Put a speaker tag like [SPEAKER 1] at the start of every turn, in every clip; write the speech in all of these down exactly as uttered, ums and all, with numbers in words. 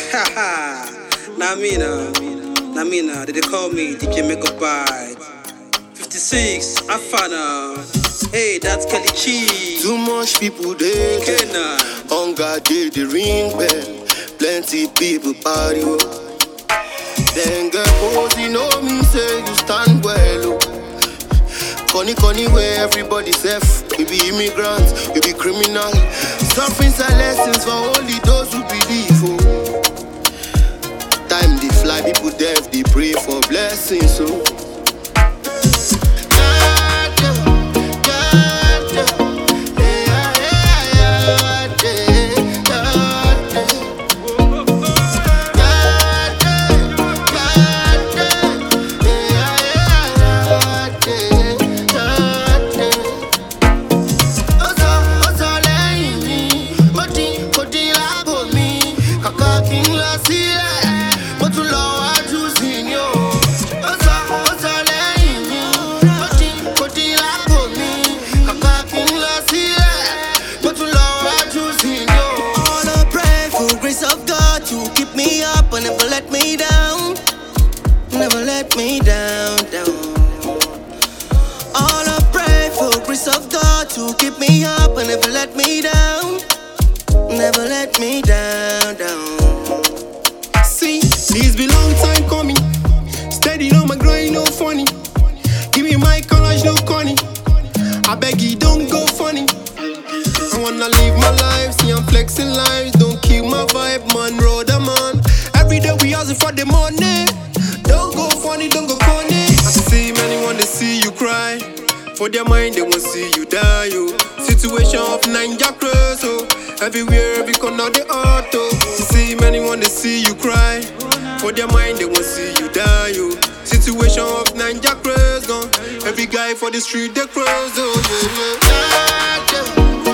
[SPEAKER 1] Haha, Namina, Namina, did they call me D J Megabyte? fifty-six, Afana. Hey, that's Kelly Cheese.
[SPEAKER 2] Too much people there.
[SPEAKER 1] Kenna.
[SPEAKER 2] Hunger did the ring bell. Plenty people party. Oh. Then get posy, know me say you stand well. Oh. Conny Conny where everybody safe. We be immigrants, we be criminal. Sufferings are lessons for only those who believe. Oh. Time they fly, people deaf, they pray for blessings. So. Oh.
[SPEAKER 3] Never let me down, never let me down, down. All I pray for grace of God to keep me up and never let me down, never let me down, down.
[SPEAKER 4] See, it's been long time coming. Steady on my grind, no funny. Give me my collage, no corny. I beg you, don't go funny. I wanna live my life, see I'm flexing lives. Don't kill my vibe, man, brother, man. Every day we hustle for the money. Don't go funny, don't go corny. I see many want to see you cry. For their mind, they want to see you die. Oh. Situation of Ninja Cross. Oh. Everywhere, every corner, the auto. See many want to see you cry. For their mind, they want to see you die. Oh. Situation of Ninja Cross. Oh. Every guy for the street, they cross. Oh. Yeah, yeah.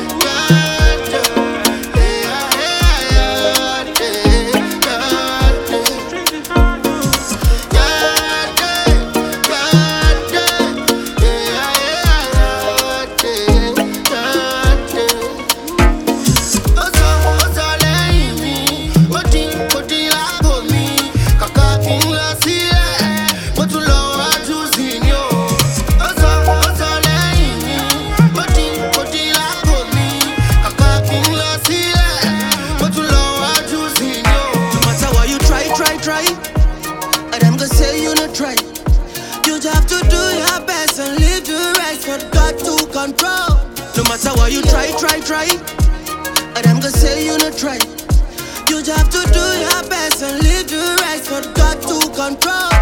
[SPEAKER 3] Try. You just have to do your best and live the rest for God to control. No matter what you try, try, try. And I'm gonna say you not try. You just have to do your best and live the rest for God to control.